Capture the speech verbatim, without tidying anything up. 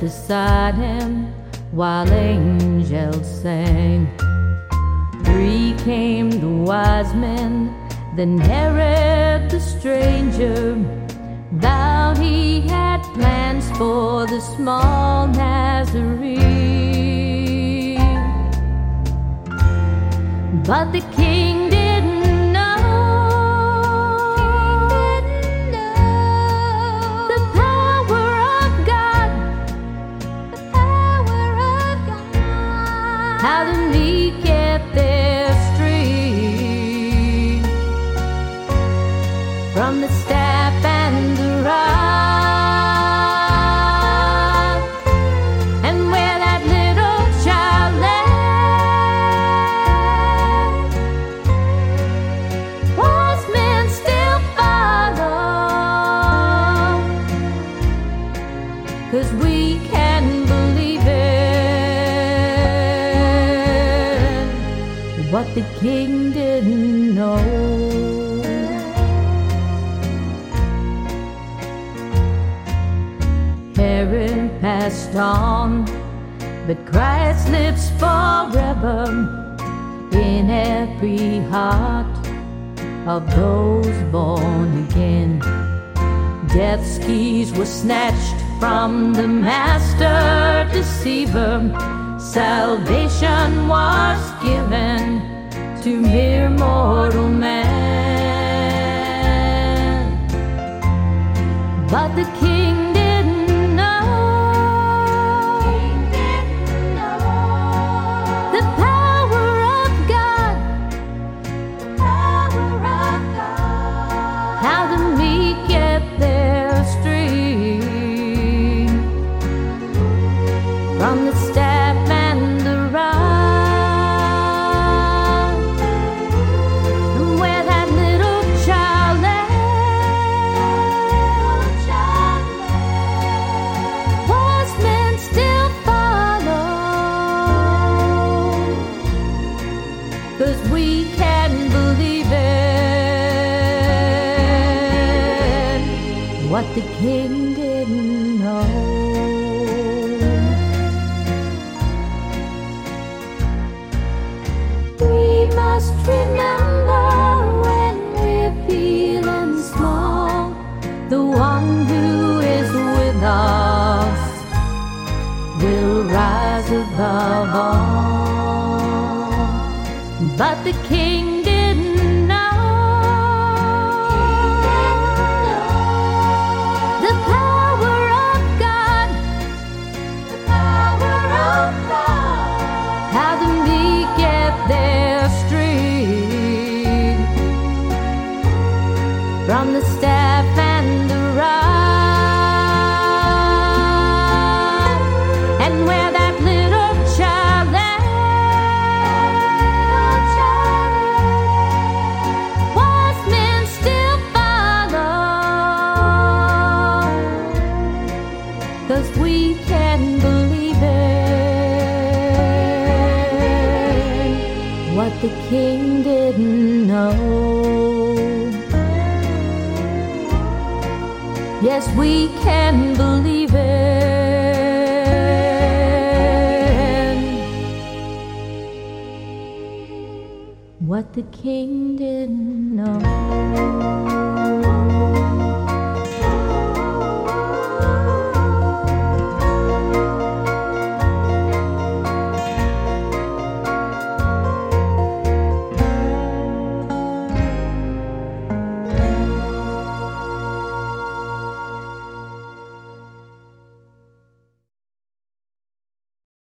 beside him while angels sang. Three came the wise men, then Herod the stranger vowed he had plans for the small Nazarene. But the king didn't know the power of God, the power of God, how the meek get their strength from the staff and the rod, and where that little child lay, wise men still follow, 'cause we can believe it, what the king didn't know. Herod passed on, but Christ lives forever in every heart of those born again. Death's keys were snatched from the master deceiver. Salvation was given to mere mortal man. But the king from the staff and the rod, and where that little child lay, wise men still follow, 'cause we can believe it, what the king didn't know. Must remember when we're feeling small, the one who is with us will rise above all. But the king didn't know the power of God, the power of God, how the meek get their from the staff and the rod, and where that little child lay, wise men still follow, 'cause we can believe it, what the king didn't know. Yes, we can believe it, what the king didn't know.